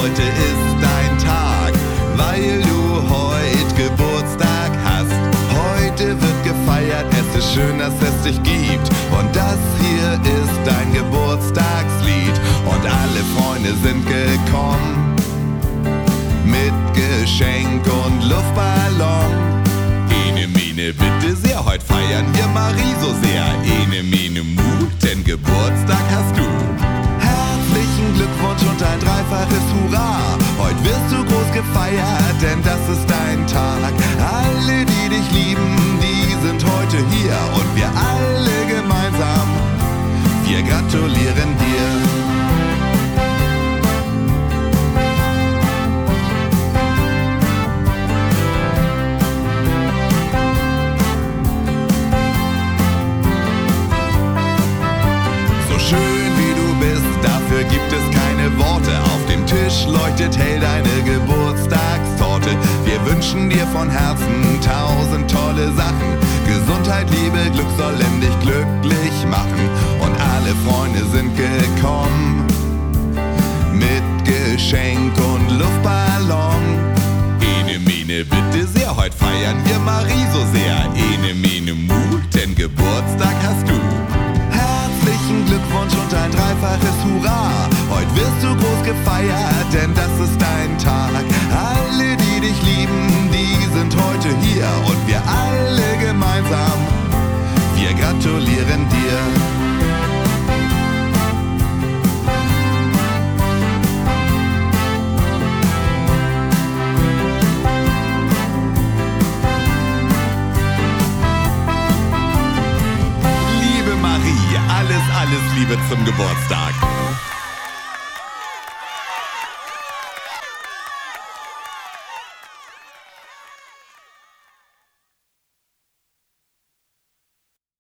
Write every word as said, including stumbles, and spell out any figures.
heute ist dein Tag, weil du heute Geburtstag hast. Heute wird gefeiert, es ist schön, dass es dich gibt. Und das hier ist dein Geburtstagslied. Und alle Freunde sind gekommen mit Geschenk und Luftballon. Ene Mine, bitte sehr, heute feiern wir Marie so sehr. Ene Mine Mu, denn Geburtstag hast du. Herzlichen Glückwunsch und ein dreifaches Hurra. Heute wirst du groß gefeiert, denn das ist dein Tag. Alle, die dich lieben, die sind heute hier. Und wir alle gemeinsam, wir gratulieren dir. Schön wie du bist, dafür gibt es keine Worte. Auf dem Tisch leuchtet hell deine Geburtstagstorte. Wir wünschen dir von Herzen tausend tolle Sachen. Gesundheit, Liebe, Glück sollen dich glücklich machen. Und alle Freunde sind gekommen mit Geschenk und Luftballon. Ene Mine, bitte sehr, heute feiern wir Marie so sehr. Ene Mine Mu, denn Geburtstag hast du. Herzlichen Glückwunsch und ein dreifaches Hurra. Heute wirst du groß gefeiert, denn das ist dein Tag. Alle, die dich lieben, die sind heute hier. Und wir alle gemeinsam, wir gratulieren dir. Alles, alles Liebe zum Geburtstag.